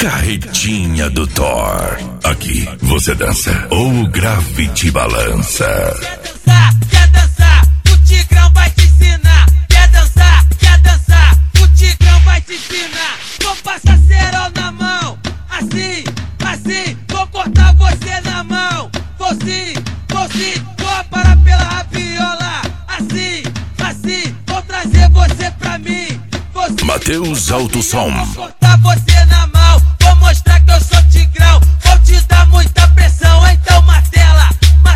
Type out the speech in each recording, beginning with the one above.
Carretinha do Thor. Aqui você dança ou o grave te balança. Quer dançar, o Tigrão vai te ensinar. Quer dançar, o Tigrão vai te ensinar. Vou passar cerol na mão, assim, vou cortar você na mão. Vou sim, vou parar pela rabiola. Assim, vou trazer você pra mim. Matheus Alto Som. Vou cortar você na mão, vou mostrar que eu sou Tigrão. Vou te dar muita pressão, então martela,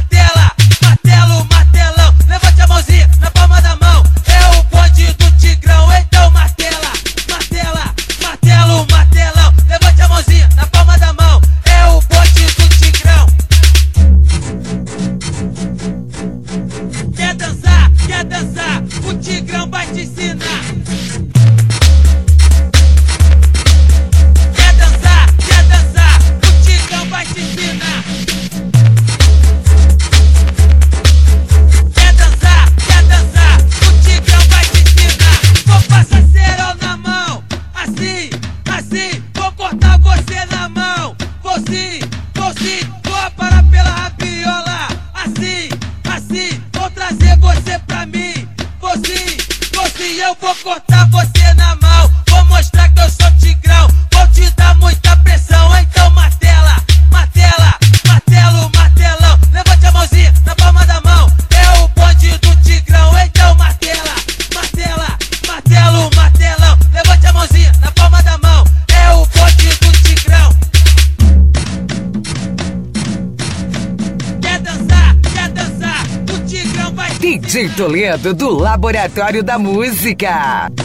martelão. Levante a mãozinha na palma da mão. É o bonde do Tigrão, então martela, martelão. Levante a mãozinha na palma da mão. É o bonde do Tigrão. Quer dançar, o Tigrão vai te ensinar. Quer dançar, o Tigrão vai te ensinar. Quer dançar, o Tigrão vai te ensinar. Vou passar cerol na mão, assim, vou cortar você na mão. Vou sim, vou parar pela rabiola. Assim, vou trazer você pra mim. Vou sim, eu vou cortar você na mão. Vou mostrar que eu sou Tigrão. Vou te dar muita pressão, então martela, martelão. Levante a mãozinha na palma da mão. É o bonde do Tigrão, então martela, martelão. Levante a mãozinha na palma da mão. É o bonde do Tigrão. Quer dançar, o Tigrão vai te DJ Toledo do Laboratório da Música.